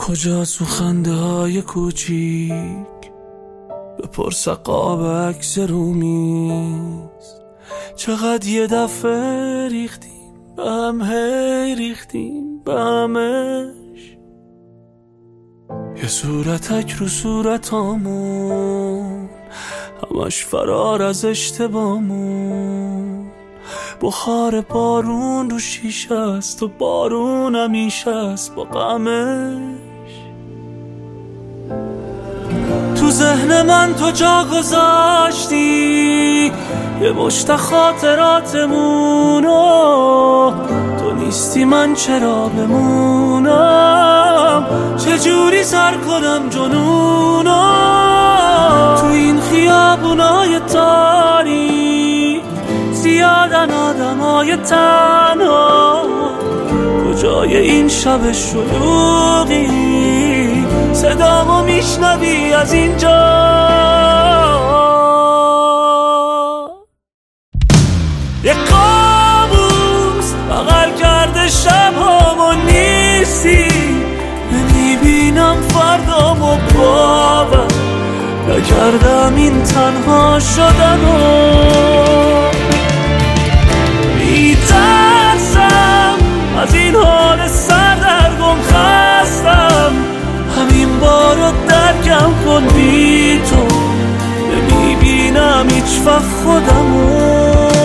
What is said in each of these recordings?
کجا خنده های کوچیک بپرس قاب عکس رومیز، چقدر یه دفعه ریختیم به هم، هی ریختیم به همش. یه صورتک رو صورتامون، همش فرار از اشتباهمون. بخار بارون رو شیشه است و بارون همیشه است با غمش. تو ذهن من تو جا گذاشتی یه مشت خاطراتمونو، تو نیستی من چرا بمونم، چجوری سر کنم جنونو. تو این خیابونای تاریک زیادن آدمای تنها، کجای این شب شلوغی صدامو میشنوی از اینجا. یه کابوس بغل کرده شبامو، نیستی نمیبینم فردامو، باور نکردم این تنها شدنو. میترسم از این حال سردرگم، خستم همین بارو درکم کن، بی تو نمیبینم هیچ وقت خودمو.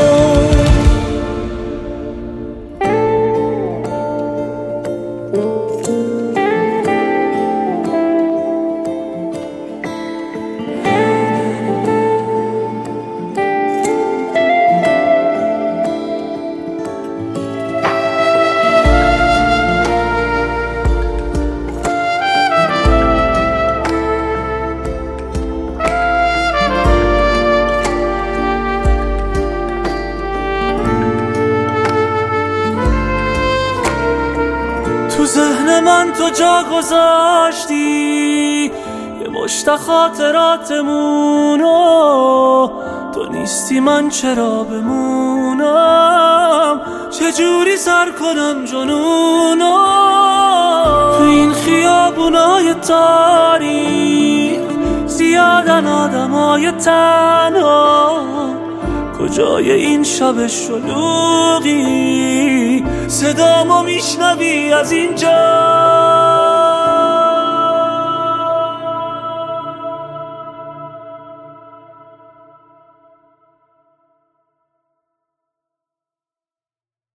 تو ذهن من تو جا گذاشتی یه مشت خاطراتمونو، تو نیستی من چرا بمونم، چجوری سر کنم جنونو. تو این خیابونای تاریک زیادن آدمای تنها، کجای این شب شلوغی صدامو میشنوی از اینجا.